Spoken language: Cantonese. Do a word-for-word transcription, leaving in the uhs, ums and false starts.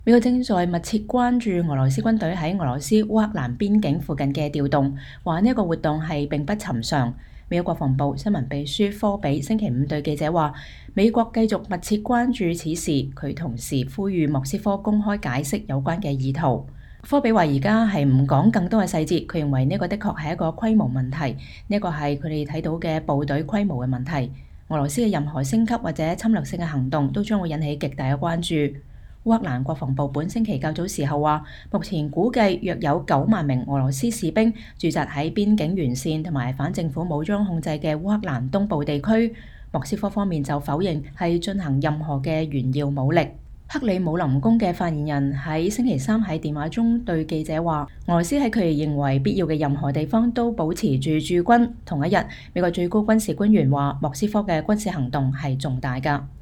美國正在密切關注俄羅斯軍隊喺俄羅斯烏克蘭邊境附近嘅調動，話呢一個活動係並不尋常。美國國防部新聞秘書科比星期五對記者話，美國繼續密切關注此事，佢同時呼籲莫斯科公開解釋有關嘅意圖。科比話而家係唔講更多嘅細節，佢認為呢個的確係一個規模問題，呢個係佢哋睇到嘅部隊規模嘅問題。俄羅斯嘅任何升級或者侵略性嘅行動都將會引起極大嘅關注。烏克蘭國防部本星期較早時候話，目前估計約有九萬名俄羅斯士兵駐紮喺邊境沿線同埋反政府武裝控制嘅烏克蘭東部地區。莫斯科方面就否認係進行任何嘅炫耀武力。克里姆林宮嘅發言人喺星期三喺電話中對記者話，俄羅斯喺佢哋認為必要嘅任何地方都保持住駐軍。同一日，美國最高軍事官員話，莫斯科嘅軍事行動係重大㗎。